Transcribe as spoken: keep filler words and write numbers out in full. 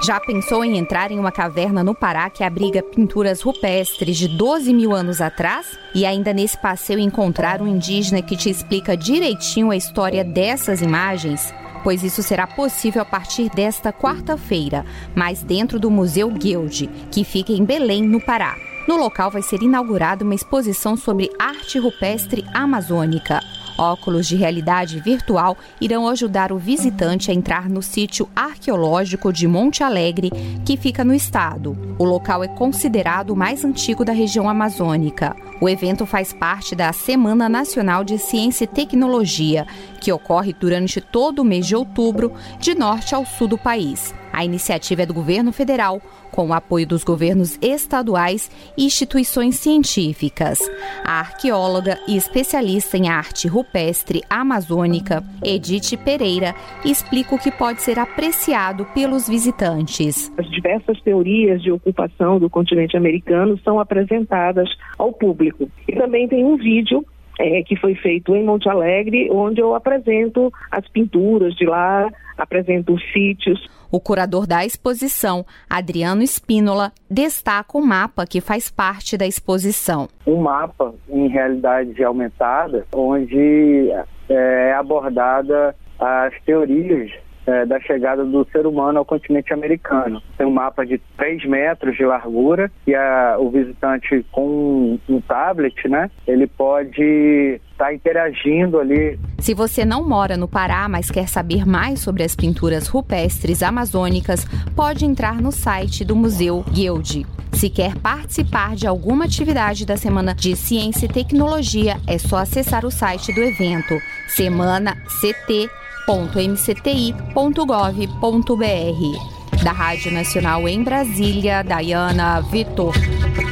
Já pensou em entrar em uma caverna no Pará que abriga pinturas rupestres de doze mil anos atrás? E ainda nesse passeio encontrar um indígena que te explica direitinho a história dessas imagens? Pois isso será possível a partir desta quarta-feira, mas dentro do Museu Guild, que fica em Belém, no Pará. No local vai ser inaugurada uma exposição sobre arte rupestre amazônica. Óculos de realidade virtual irão ajudar o visitante a entrar no sítio arqueológico de Monte Alegre, que fica no estado. O local é considerado o mais antigo da região amazônica. O evento faz parte da Semana Nacional de Ciência e Tecnologia, que ocorre durante todo o mês de outubro, de norte ao sul do país. A iniciativa é do governo federal, com o apoio dos governos estaduais e instituições científicas. A arqueóloga e especialista em arte rupestre amazônica, Edith Pereira, explica o que pode ser apreciado pelos visitantes. As diversas teorias de ocupação do continente americano são apresentadas ao público. E também tem um vídeo É, que foi feito em Monte Alegre, onde eu apresento as pinturas de lá, apresento os sítios. O curador da exposição, Adriano Espínola, destaca o mapa que faz parte da exposição. Um mapa em realidade aumentada, onde é abordada as teorias É, da chegada do ser humano ao continente americano. Tem um mapa de três metros de largura e a, o visitante com um tablet, né, ele pode estar tá interagindo ali. Se você não mora no Pará, mas quer saber mais sobre as pinturas rupestres amazônicas, pode entrar no site do Museu Guild. Se quer participar de alguma atividade da Semana de Ciência e Tecnologia, é só acessar o site do evento, semana c t ponto m c t i ponto gov ponto b r. Da Rádio Nacional em Brasília, Dayana Vitor.